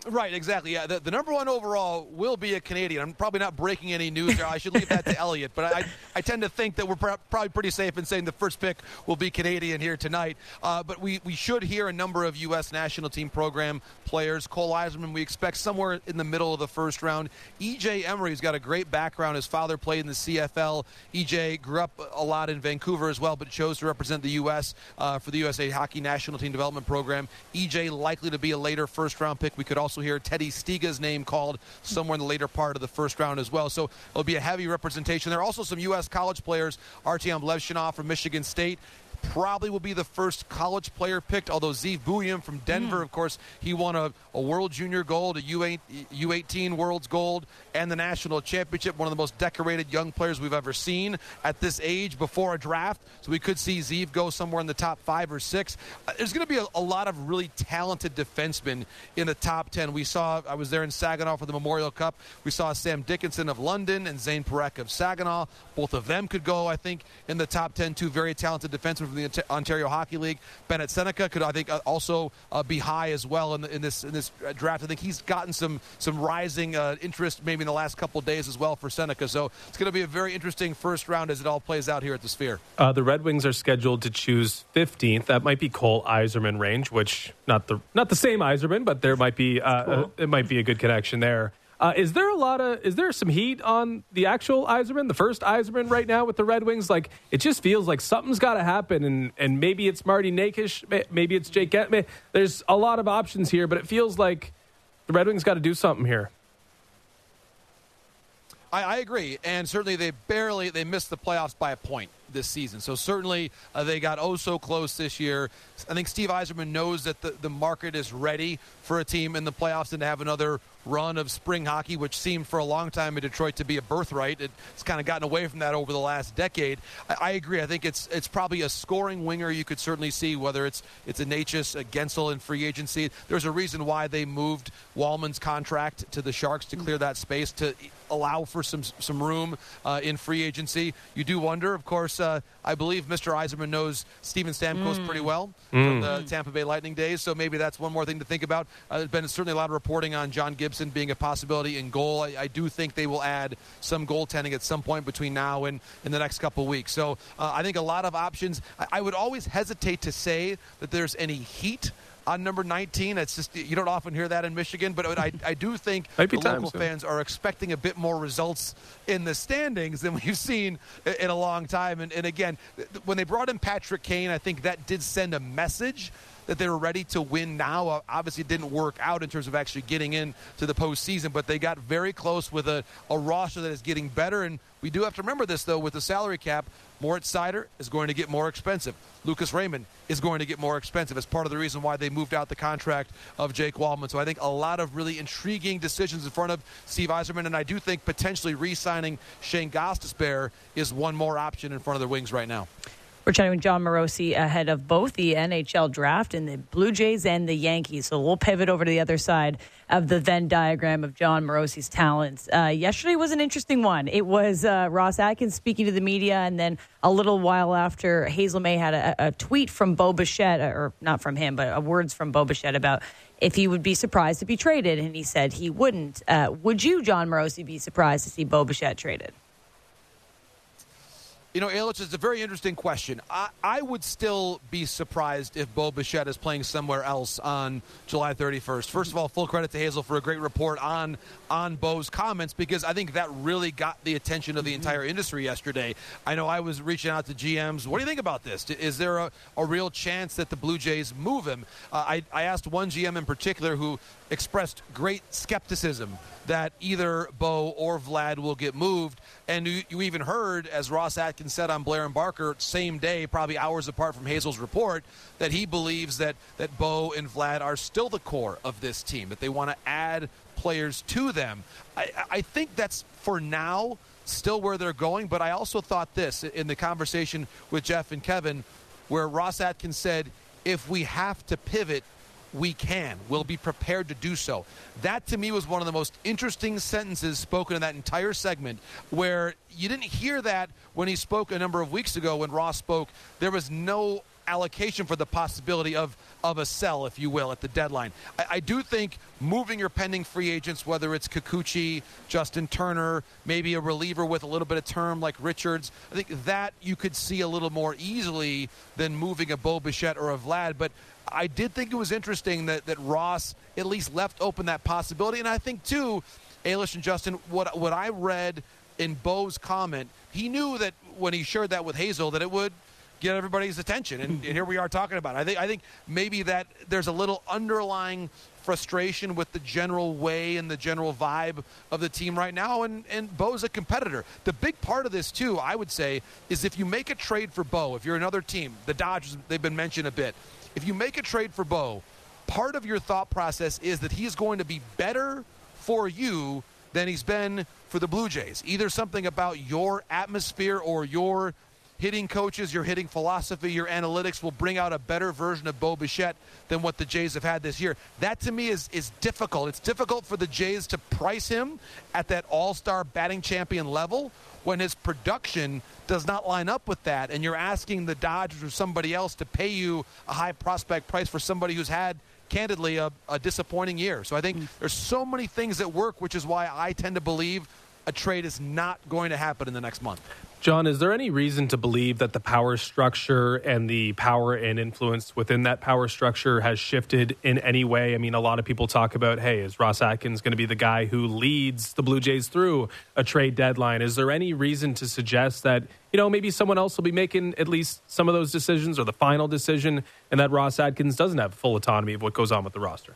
Right, exactly. Yeah, the, the number one overall will be a Canadian. I'm probably not breaking any news there. I should leave that to Elliot, but I, I tend to think that we're pr- probably pretty safe in saying the first pick will be Canadian here tonight. Uh, but we, we should hear a number of U S national team program players. Cole Eiserman, we expect somewhere in the middle of the first round. E J Emery's got a great background. His father played in the C F L. E J grew up a lot in Vancouver as well, but chose to represent the U S uh, for the U S A Hockey National Team Development Program. E J likely to be a later first-round pick. We could also hear Teddy Stiga's name called somewhere in the later part of the first round as well. So it'll be a heavy representation. There are also some U S college players. Artyom Levshinov from Michigan State probably will be the first college player picked, although Zeev Buium from Denver, mm. of course, he won a, a World Junior Gold, a U eighteen World's Gold, and the National Championship, one of the most decorated young players we've ever seen at this age before a draft. So we could see Zeev go somewhere in the top five or six. Uh, there's going to be a, a lot of really talented defensemen in the top ten. We saw, I was there in Saginaw for the Memorial Cup. We saw Sam Dickinson of London and Zane Parekh of Saginaw. Both of them could go, I think, in the top ten. Two very talented defensemen from the Ontario Hockey League. Bennett Seneca could, I think, also uh, be high as well in, the, in this in this draft. I think he's gotten some some rising uh, interest maybe in the last couple of days as well for Seneca. So it's going to be a very interesting first round as it all plays out here at the Sphere. Uh, the Red Wings are scheduled to choose fifteenth. That might be Cole Eiserman range, which not the not the same Eiserman, but there might be uh, cool. a, it might be a good connection there. Uh, is there a lot of, is there some heat on the actual Eiserman, the first Eiserman right now with the Red Wings? Like, it just feels like something's got to happen, and, and maybe it's Marty Nakish, maybe it's Jake Gett. There's a lot of options here, but it feels like the Red Wings got to do something here. I, I agree, and certainly they barely, they missed the playoffs by a point this season. So certainly uh, they got oh so close this year. I think Steve Yzerman knows that the, the market is ready for a team in the playoffs and to have another run of spring hockey, which seemed for a long time in Detroit to be a birthright. It's kind of gotten away from that over the last decade. I, I agree. I think it's it's probably a scoring winger you could certainly see, whether it's it's a Necas, a Gensel in free agency. There's a reason why they moved Wallman's contract to the Sharks to clear that space, to allow for some some room uh, in free agency. You do wonder, of course, uh, I believe Mister Yzerman knows Steven Stamkos mm. pretty well mm. from the Tampa Bay Lightning days, so maybe that's one more thing to think about. Uh, there's been certainly a lot of reporting on John Gibson being a possibility in goal. I, I do think they will add some goaltending at some point between now and in the next couple of weeks. So uh, I think a lot of options. I, I would always hesitate to say that there's any heat on number nineteen. It's just, you don't often hear that in Michigan, but I, I do think the local soon. fans are expecting a bit more results in the standings than we've seen in a long time. And, and again, when they brought in Patrick Kane, I think that did send a message that they were ready to win now. Obviously, it didn't work out in terms of actually getting into the postseason, but they got very close with a, a roster that is getting better. And we do have to remember this, though, with the salary cap. Moritz Seider is going to get more expensive. Lucas Raymond is going to get more expensive as part of the reason why they moved out the contract of Jake Wallman. So I think a lot of really intriguing decisions in front of Steve Yzerman, and I do think potentially re-signing Shane Gostisbehere is one more option in front of the Wings right now. We're chatting with Jon Morosi ahead of both the N H L draft and the Blue Jays and the Yankees. So we'll pivot over to the other side of the Venn diagram of Jon Morosi's talents. Uh, yesterday was an interesting one. It was uh, Ross Atkins speaking to the media, and then a little while after, Hazel May had a, a tweet from Bo Bichette, or not from him, but uh, words from Bo Bichette about if he would be surprised to be traded, and he said he wouldn't. Uh, would you, Jon Morosi, be surprised to see Bo Bichette traded? You know, Ailich, it's a very interesting question. I, I would still be surprised if Bo Bichette is playing somewhere else on July thirty-first. First of all, full credit to Hazel for a great report on on Bo's comments, because I think that really got the attention of the entire industry yesterday. I know I was reaching out to G Ms. What do you think about this? Is there a, a real chance that the Blue Jays move him? Uh, I, I asked one G M in particular who expressed great skepticism that either Bo or Vlad will get moved. And you, you even heard, as Ross Atkins said on Blair and Barker, same day, probably hours apart from Hazel's report, that he believes that, that Bo and Vlad are still the core of this team, that they want to add players to them. I, I think that's, for now, still where they're going. But I also thought this in the conversation with Jeff and Kevin, where Ross Atkins said, if we have to pivot, we can. We'll be prepared to do so. That, to me, was one of the most interesting sentences spoken in that entire segment, where you didn't hear that when he spoke a number of weeks ago when Ross spoke. There was no allocation for the possibility of of a sell, if you will, at the deadline. I, I do think moving your pending free agents, whether it's Kikuchi, Justin Turner, maybe a reliever with a little bit of term like Richards, I think that you could see a little more easily than moving a Bo Bichette or a Vlad. But I did think it was interesting that, that Ross at least left open that possibility. And I think, too, Ailish and Justin, what what I read in Bo's comment, he knew that when he shared that with Hazel that it would get everybody's attention, and, and here we are talking about it. I think I think maybe that there's a little underlying frustration with the general way and the general vibe of the team right now, and, and Bo's a competitor. The big part of this, too, I would say, is if you make a trade for Bo, if you're another team, the Dodgers, they've been mentioned a bit, if you make a trade for Bo, part of your thought process is that he's going to be better for you than he's been for the Blue Jays. Either something about your atmosphere or your hitting coaches, your hitting philosophy, your analytics will bring out a better version of Bo Bichette than what the Jays have had this year. That, to me, is is difficult. It's difficult for the Jays to price him at that all-star batting champion level when his production does not line up with that, and you're asking the Dodgers or somebody else to pay you a high prospect price for somebody who's had, candidly, a, a disappointing year. So I think mm. there's so many things at work, which is why I tend to believe a trade is not going to happen in the next month. John, is there any reason to believe that the power structure and the power and influence within that power structure has shifted in any way? I mean, a lot of people talk about, hey, is Ross Atkins going to be the guy who leads the Blue Jays through a trade deadline? Is there any reason to suggest that, you know, maybe someone else will be making at least some of those decisions or the final decision, and that Ross Atkins doesn't have full autonomy of what goes on with the roster?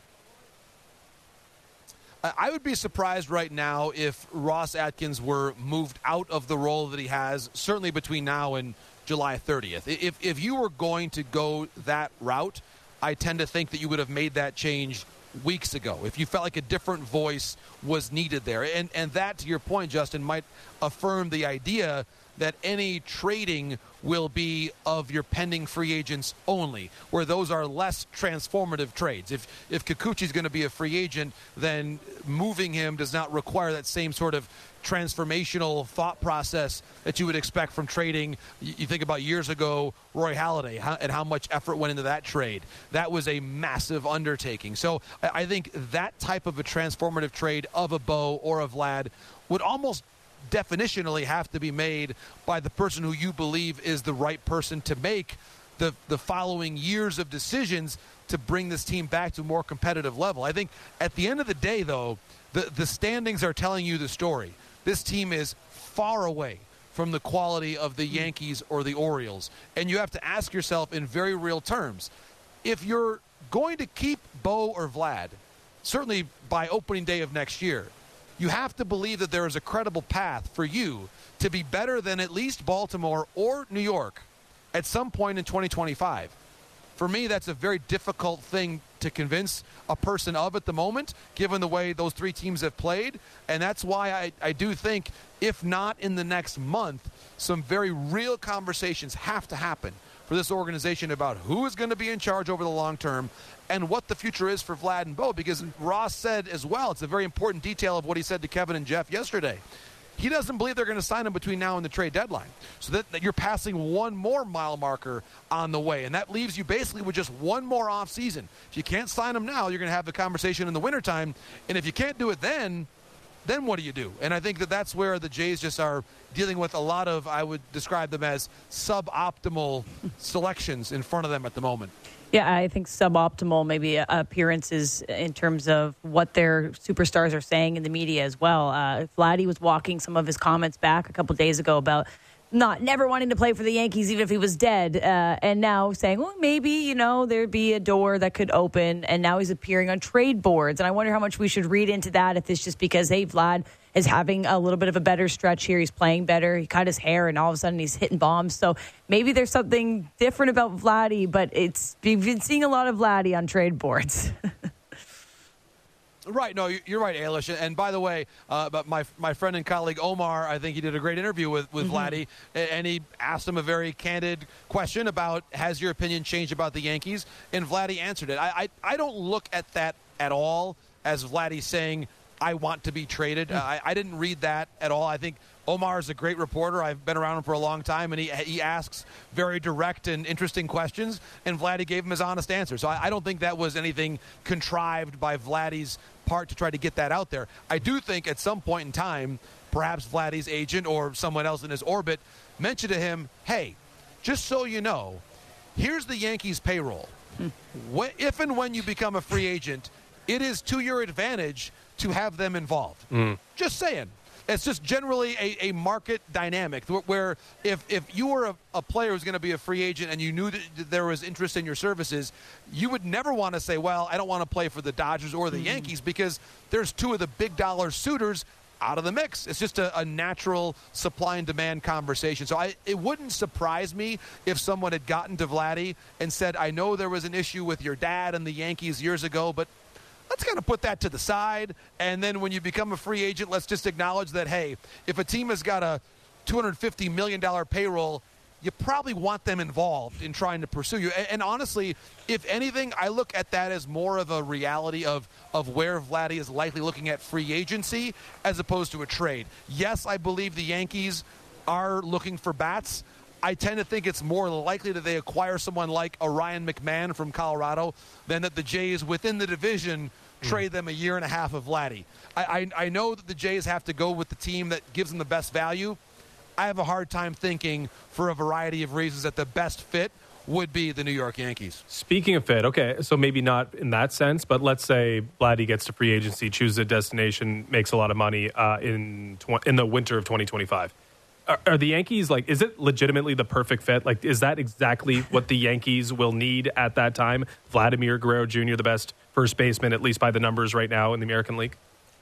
I would be surprised right now if Ross Atkins were moved out of the role that he has, certainly between now and July thirtieth. If if you were going to go that route, I tend to think that you would have made that change weeks ago, if you felt like a different voice was needed there. And, and that, to your point, Justin, might affirm the idea that any trading will be of your pending free agents only, where those are less transformative trades. If if Kikuchi's going to be a free agent, then moving him does not require that same sort of transformational thought process that you would expect from trading. You think about years ago, Roy Halladay, and how much effort went into that trade. That was a massive undertaking. So I think that type of a transformative trade of a Bo or a Vlad would almost definitionally have to be made by the person who you believe is the right person to make the the following years of decisions to bring this team back to a more competitive level. I think at the end of the day, though, the, the standings are telling you the story. This team is far away from the quality of the Yankees or the Orioles. And you have to ask yourself in very real terms, if you're going to keep Bo or Vlad, certainly by opening day of next year, you have to believe that there is a credible path for you to be better than at least Baltimore or New York at some point in twenty twenty-five. For me, that's a very difficult thing to convince a person of at the moment, given the way those three teams have played. And that's why I, I do think, if not in the next month, some very real conversations have to happen for this organization about who is going to be in charge over the long term and what the future is for Vlad and Bo. Because Ross said as well, it's a very important detail of what he said to Kevin and Jeff yesterday. He doesn't believe they're going to sign him between now and the trade deadline. So that, that you're passing one more mile marker on the way. And that leaves you basically with just one more offseason. If you can't sign him now, you're going to have the conversation in the wintertime. And if you can't do it then, then what do you do? And I think that that's where the Jays just are dealing with a lot of, I would describe them as suboptimal selections in front of them at the moment. Yeah, I think suboptimal maybe appearances in terms of what their superstars are saying in the media as well. Uh, Vladdy was walking some of his comments back a couple days ago about not never wanting to play for the Yankees even if he was dead, uh, and now saying, well, maybe, you know, there'd be a door that could open, and now he's appearing on trade boards. And I wonder how much we should read into that, if it's just because, hey, Vlad is having a little bit of a better stretch here. He's playing better. He cut his hair, and all of a sudden he's hitting bombs. So maybe there's something different about Vladdy, but it's we've been seeing a lot of Vladdy on trade boards. Right. No, you're right, Ailish. And by the way, uh, but my my friend and colleague Omar, I think he did a great interview with, with mm-hmm. Vladdy, and he asked him a very candid question about, has your opinion changed about the Yankees? And Vladdy answered it. I, I, I don't look at that at all as Vladdy saying, I want to be traded. Uh, I, I didn't read that at all. I think Omar is a great reporter. I've been around him for a long time, and he he asks very direct and interesting questions, and Vladdy gave him his honest answer. So I, I don't think that was anything contrived by Vladdy's part to try to get that out there. I do think at some point in time, perhaps Vladdy's agent or someone else in his orbit mentioned to him, hey, just so you know, here's the Yankees payroll. When, if and when you become a free agent, it is to your advantage to have them involved. Mm. Just saying. It's just generally a, a market dynamic where if, if you were a, a player who's going to be a free agent and you knew that there was interest in your services, you would never want to say, well, I don't want to play for the Dodgers or the mm. Yankees, because there's two of the big dollar suitors out of the mix. It's just a, a natural supply and demand conversation. So I, it wouldn't surprise me if someone had gotten to Vladdy and said, I know there was an issue with your dad and the Yankees years ago, but let's kind of put that to the side. And then when you become a free agent, let's just acknowledge that, hey, if a team has got a two hundred fifty million dollars payroll, you probably want them involved in trying to pursue you. And, and honestly, if anything, I look at that as more of a reality of, of where Vladdy is likely looking at free agency as opposed to a trade. Yes, I believe the Yankees are looking for bats. I tend to think it's more likely that they acquire someone like a Ryan McMahon from Colorado than that the Jays within the division trade them a year and a half of Vladdy. I, I, I know that the Jays have to go with the team that gives them the best value. I have a hard time thinking, for a variety of reasons, that the best fit would be the New York Yankees. Speaking of fit, okay, so maybe not in that sense, but let's say Vladdy gets to free agency, chooses a destination, makes a lot of money uh, in tw- in the winter of twenty twenty-five. Are, are the Yankees, like, is it legitimately the perfect fit? Like, is that exactly what the Yankees will need at that time? Vladimir Guerrero Junior, the best first baseman, at least by the numbers right now in the American League?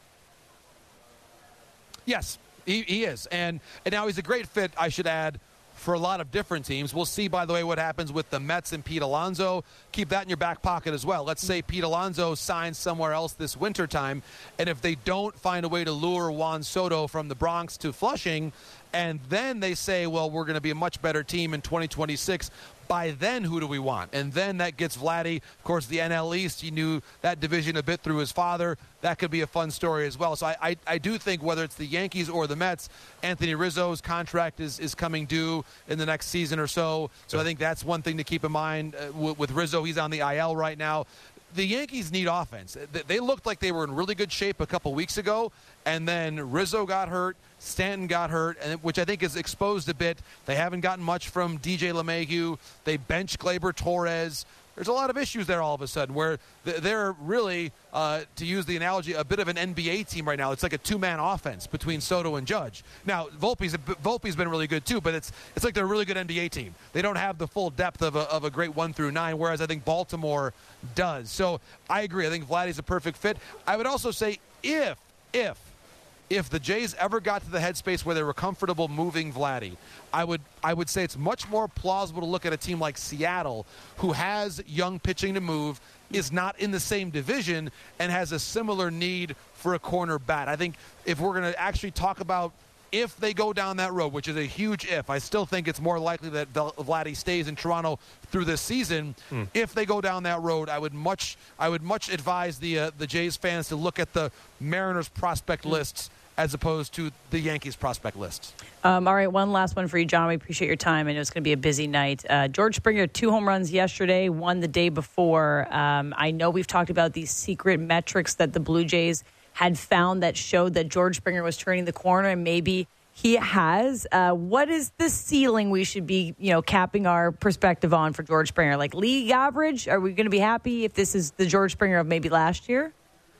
Yes. He, he is. And, and now he's a great fit, I should add, for a lot of different teams. We'll see, by the way, what happens with the Mets and Pete Alonso. Keep that in your back pocket as well. Let's say Pete Alonso signs somewhere else this wintertime, and if they don't find a way to lure Juan Soto from the Bronx to Flushing, and then they say, well, we're going to be a much better team in twenty twenty-six, by then, who do we want? And then that gets Vladdy, of course, the N L East. He knew that division a bit through his father. That could be a fun story as well. So I, I, I do think whether it's the Yankees or the Mets, Anthony Rizzo's contract is, is coming due in the next season or so. So I think that's one thing to keep in mind uh, with, with Rizzo. He's on the I L right now. The Yankees need offense. They looked like they were in really good shape a couple weeks ago, and then Rizzo got hurt, Stanton got hurt, and which I think is exposed a bit. They haven't gotten much from D J LeMahieu. They benched Gleyber Torres. There's a lot of issues there all of a sudden where they're really, uh, to use the analogy, a bit of an N B A team right now. It's like a two-man offense between Soto and Judge. Now, Volpe's, Volpe's been really good too, but it's it's like they're a really good N B A team. They don't have the full depth of a, of a great one through nine, whereas I think Baltimore does. So I agree. I think Vladdy's a perfect fit. I would also say if, if, if the Jays ever got to the headspace where they were comfortable moving Vladdy, I would I would say it's much more plausible to look at a team like Seattle, who has young pitching to move, is not in the same division, and has a similar need for a corner bat. I think if we're going to actually talk about if they go down that road, which is a huge if, I still think it's more likely that Vladdy stays in Toronto through this season. Mm. If they go down that road, I would much I would much advise the uh, the Jays fans to look at the Mariners prospect mm. lists as opposed to the Yankees prospect list. Um, all right, one last one for you, John. We appreciate your time. I know it's going to be a busy night. Uh, George Springer, two home runs yesterday, one the day before. Um, I know we've talked about these secret metrics that the Blue Jays had found that showed that George Springer was turning the corner, and maybe he has. Uh, what is the ceiling we should be, you know, capping our perspective on for George Springer? Like league average? Are we going to be happy if this is the George Springer of maybe last year?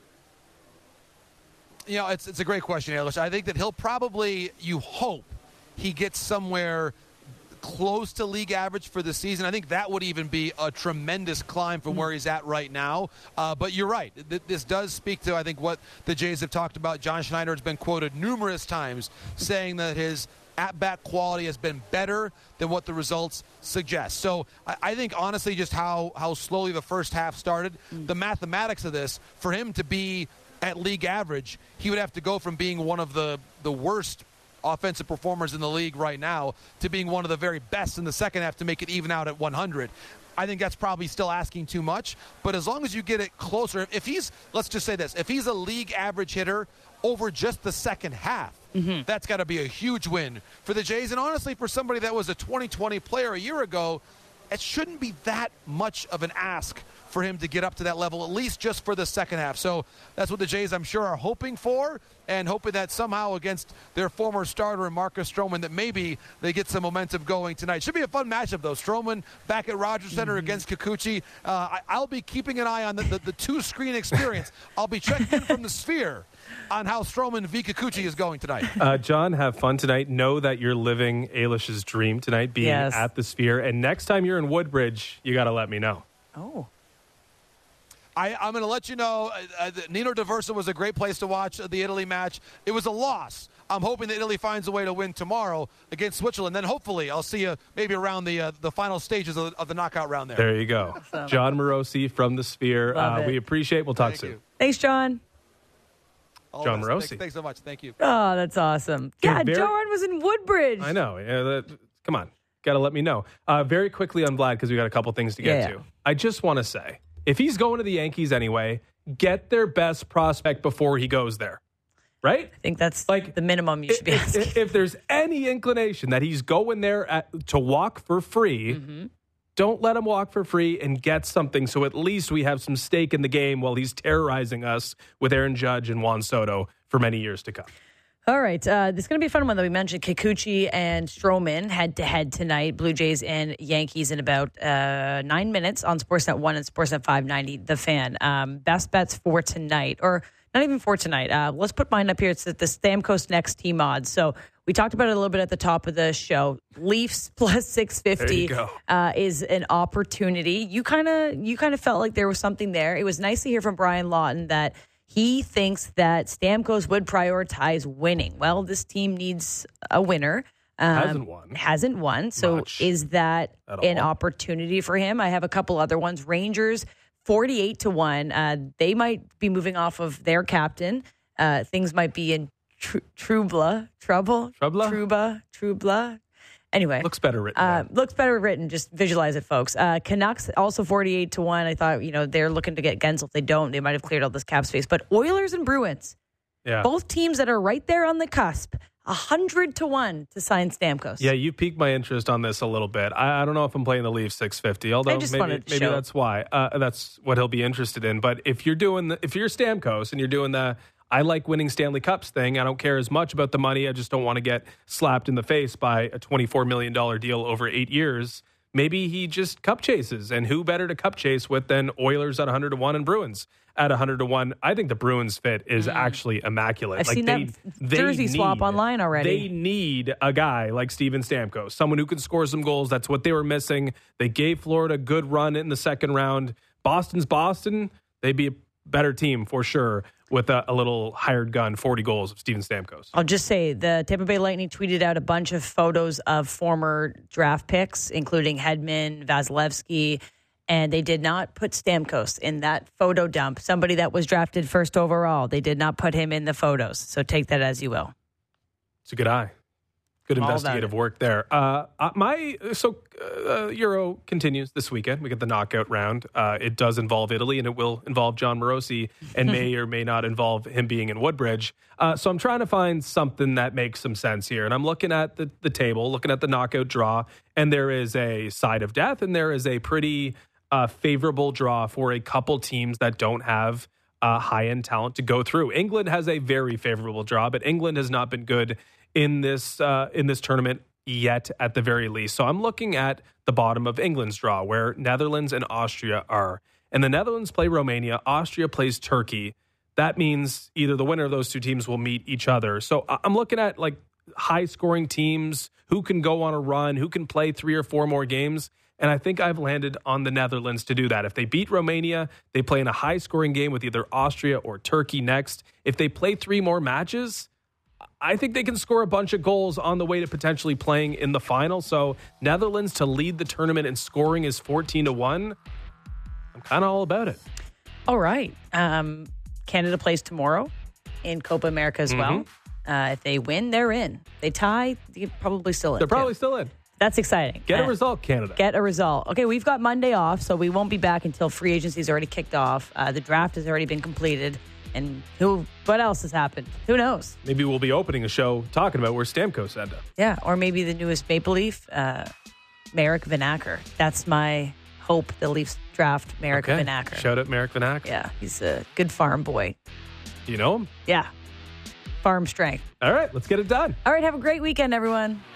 You know, it's it's a great question, Eilish. I think that he'll probably, you hope, he gets somewhere close to league average for the season. I think that would even be a tremendous climb from where he's at right now. Uh, but you're right. This does speak to, I think, what the Jays have talked about. John Schneider has been quoted numerous times saying that his at-bat quality has been better than what the results suggest. So I, I think, honestly, just how, how slowly the first half started, the mathematics of this, for him to be at league average, he would have to go from being one of the, the worst offensive performers in the league right now to being one of the very best in the second half to make it even out at one hundred. I think that's probably still asking too much, but as long as you get it closer, if he's, let's just say this, if he's a league average hitter over just the second half, Mm-hmm. That's got to be a huge win for the Jays. And honestly, for somebody that was a twenty twenty player a year ago, it shouldn't be that much of an ask for him to get up to that level, at least just for the second half. So that's what the Jays, I'm sure, are hoping for, and hoping that somehow against their former starter, Marcus Stroman, that maybe they get some momentum going tonight. Should be a fun matchup, though. Stroman back at Rogers Center mm-hmm. against Kikuchi. Uh, I, I'll be keeping an eye on the, the, the two-screen experience. I'll be checking in from the Sphere on how Stroman v. Kikuchi is going tonight. Uh, John, have fun tonight. Know that you're living Ailish's dream tonight, being yes. at the Sphere. And next time you're in Woodbridge, you got to let me know. Oh. I, I'm going to let you know, uh, uh, Nino D'Aversa was a great place to watch the Italy match. It was a loss. I'm hoping that Italy finds a way to win tomorrow against Switzerland. Then hopefully I'll see you maybe around the uh, the final stages of, of the knockout round there. There you go. Awesome. John Morosi from the Sphere. Uh, we appreciate. We'll talk Thank soon. You. Thanks, John. All John best. Morosi. Thanks, thanks so much. Thank you. Oh, that's awesome. Yeah, Yeah, very, John was in Woodbridge. I know. Yeah, that, come on. Got to let me know. Uh, very quickly on Vlad, because we got a couple things to get yeah, to. yeah. I just want to say, if he's going to the Yankees anyway, get their best prospect before he goes there. Right? I think that's like like the minimum you should be if, asking. If, if there's any inclination that he's going there at, to walk for free, mm-hmm. don't let him walk for free and get something, so at least we have some stake in the game while he's terrorizing us with Aaron Judge and Juan Soto for many years to come. All right. Uh, this is going to be a fun one that we mentioned. Kikuchi and Stroman head-to-head tonight. Blue Jays and Yankees in about uh, nine minutes on Sportsnet one and Sportsnet five ninety, The Fan. Um, best bets for tonight, or not even for tonight. Uh, let's put mine up here. It's the Stamkos Next Team odds. So we talked about it a little bit at the top of the show. Leafs plus six fifty uh, is an opportunity. You kind of you kind of felt like there was something there. It was nice to hear from Brian Lawton that he thinks that Stamkos would prioritize winning. Well, this team needs a winner. Um, hasn't won. Hasn't won. So Much is that an opportunity for him? I have a couple other ones. Rangers, forty-eight to one. Uh, they might be moving off of their captain. Uh, things might be in tr- Trubla. Trouble? Trubla? Truba? Trubla? Anyway. Looks better written. Uh, looks better written. Just visualize it, folks. Uh, Canucks also forty-eight to one. I thought, you know, they're looking to get Gensel. If they don't, they might have cleared all this cap space. But Oilers and Bruins, yeah. both teams that are right there on the cusp, one hundred to one to sign Stamkos. Yeah, you piqued my interest on this a little bit. I, I don't know if I'm playing the Leafs six fifty, although maybe, maybe that's why. Uh, that's what he'll be interested in. But if you're doing, the, if you're Stamkos and you're doing the I like winning Stanley Cups thing, I don't care as much about the money. I just don't want to get slapped in the face by a twenty-four million dollars deal over eight years. Maybe he just cup chases. And who better to cup chase with than Oilers at one hundred to one and Bruins at one hundred to one? I think the Bruins fit is mm. actually immaculate. I've like seen they, that they jersey need, swap online already. They need a guy like Steven Stamkos, someone who can score some goals. That's what they were missing. They gave Florida a good run in the second round. Boston's Boston. They'd be a better team for sure with a, a little hired gun, forty goals of Steven Stamkos. I'll just say the Tampa Bay Lightning tweeted out a bunch of photos of former draft picks, including Hedman, Vasilevsky, and they did not put Stamkos in that photo dump. Somebody that was drafted first overall, they did not put him in the photos. So take that as you will. It's a good eye. Good investigative work there. Uh, my so uh, Euro continues this weekend. We get the knockout round. Uh, it does involve Italy, and it will involve John Morosi, and may or may not involve him being in Woodbridge. Uh, so I'm trying to find something that makes some sense here. And I'm looking at the, the table, looking at the knockout draw, and there is a side of death, and there is a pretty uh, favorable draw for a couple teams that don't have uh, high-end talent to go through. England has a very favorable draw, but England has not been good in this uh, in this tournament yet, at the very least. So I'm looking at the bottom of England's draw, where Netherlands and Austria are. And the Netherlands play Romania. Austria plays Turkey. That means either the winner of those two teams will meet each other. So I'm looking at like high-scoring teams, who can go on a run, who can play three or four more games. And I think I've landed on the Netherlands to do that. If they beat Romania, they play in a high-scoring game with either Austria or Turkey next. If they play three more matches, I think they can score a bunch of goals on the way to potentially playing in the final. So Netherlands to lead the tournament in scoring is fourteen to one. I'm kind of all about it. All right. Um, Canada plays tomorrow in Copa America as mm-hmm. well. Uh, if they win, they're in. They tie, they're probably still in. They're probably too. still in. That's exciting. Get a uh, result, Canada. Get a result. Okay, we've got Monday off, so we won't be back until free agency's already kicked off. Uh, the draft has already been completed. And who? What else has happened? Who knows? Maybe we'll be opening a show talking about where Stamkos end up. Yeah, or maybe the newest Maple Leaf, uh, Marek Vanacker. That's my hope. The Leafs draft Marek Okay. Vanacker. Shout out Marek Vanacker. Yeah, he's a good farm boy. Do you know him? Yeah, farm strength. All right, let's get it done. All right, have a great weekend, everyone.